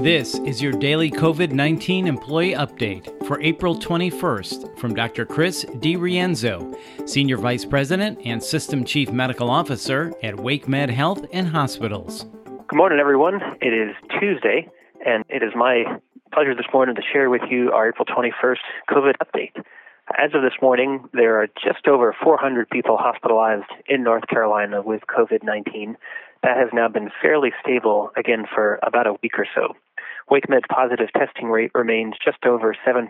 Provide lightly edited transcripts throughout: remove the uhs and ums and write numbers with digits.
This is your daily COVID-19 employee update for April 21st from Dr. Chris DiRienzo, Senior Vice President and System Chief Medical Officer at WakeMed Health and Hospitals. Good morning, everyone. It is Tuesday, and it is my pleasure this morning to share with you our April 21st COVID update. As of this morning, there are just over 400 people hospitalized in North Carolina with COVID-19. That has now been fairly stable again for about a week or so. WakeMed's positive testing rate remains just over 7%,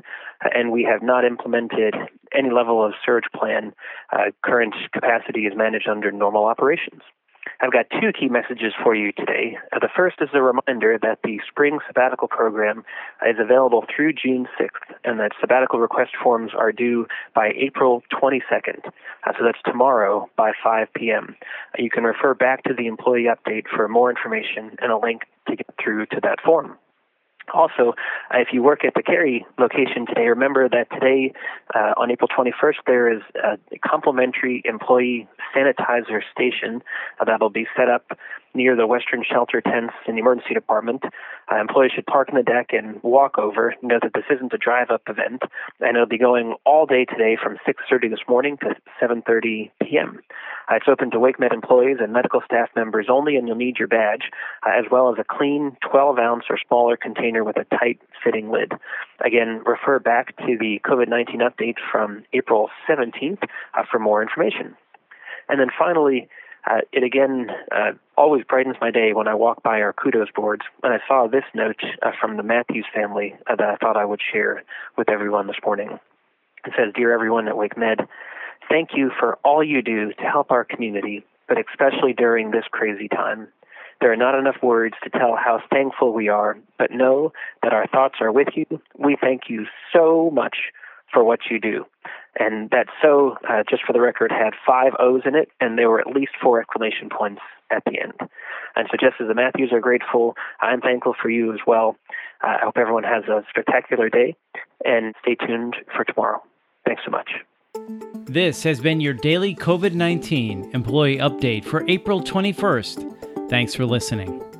and we have not implemented any level of surge plan. Current capacity is managed under normal operations. I've got two key messages for you today. The first is a reminder that the spring sabbatical program is available through June 6th, and that sabbatical request forms are due by April 22nd. So that's tomorrow by 5 p.m. You can refer back to the employee update for more information and a link to get through to that form. Also, if you work at the Cary location today, remember that today, on April 21st, there is a complimentary employee sanitizer station that will be set up near the Western shelter tents in the emergency department. Employees should park on the deck and walk over. Note that this isn't a drive-up event, and it'll be going all day today from 6:30 this morning to 7:30 p.m. It's open to WakeMed employees and medical staff members only, and you'll need your badge, as well as a clean 12-ounce or smaller container with a tight-fitting lid. Again, refer back to the COVID-19 update from April 17th for more information. And then finally, it again always brightens my day when I walk by our kudos boards, and I saw this note from the Matthews family that I thought I would share with everyone this morning. It says, "Dear everyone at WakeMed, thank you for all you do to help our community, but especially during this crazy time. There are not enough words to tell how thankful we are, but know that our thoughts are with you. We thank you so much for what you do." And that "so," just for the record, had 5 O's in it, and there were at least 4 exclamation points at the end. And so just as the Matthews are grateful, I'm thankful for you as well. I hope everyone has a spectacular day, and stay tuned for tomorrow. Thanks so much. This has been your daily COVID-19 employee update for April 21st. Thanks for listening.